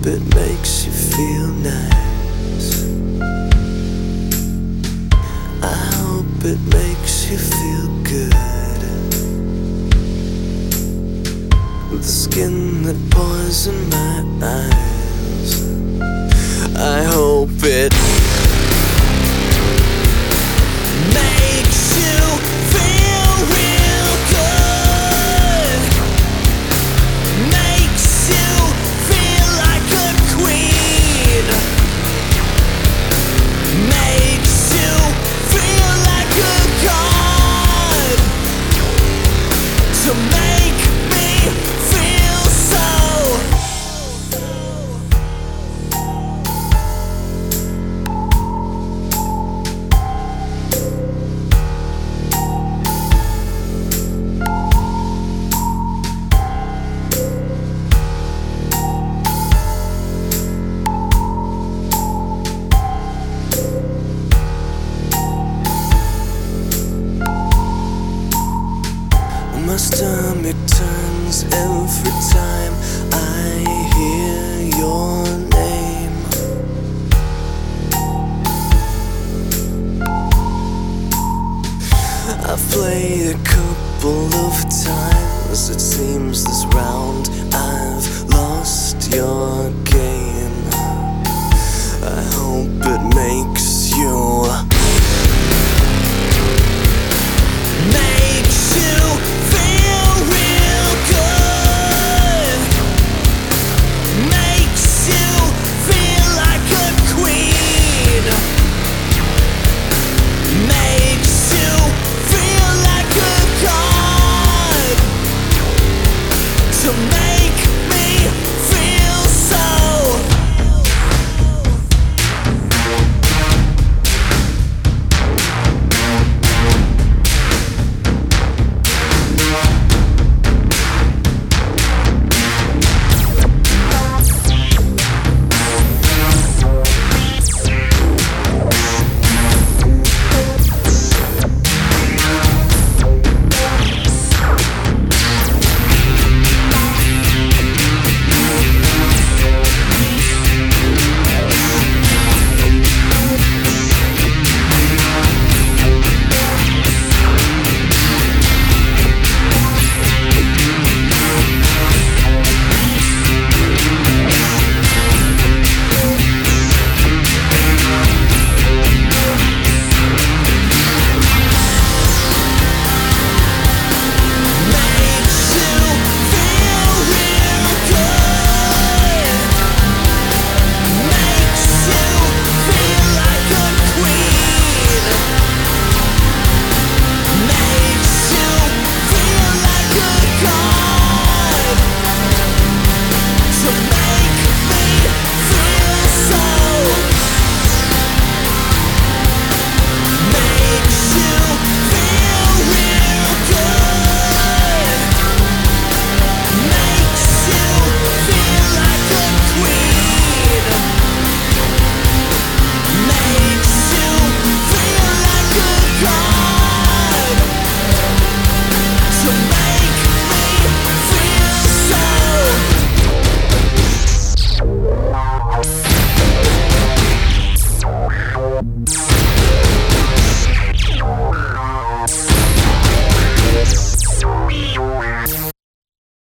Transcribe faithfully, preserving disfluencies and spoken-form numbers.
it makes you feel nice. I hope it makes you feel good. The skin that poison my eyes. I hope it makes you feel real good. Makes you feel like a queen. Makes you feel like a god. To make me feel so. My stomach turns every time I hear your name. I've played a couple of times. It seems this round I've lost your game. I hope it makes you Makes you feel real good. Makes you feel like a queen. Makes you feel like a god. To make me feel so. We'll be right back.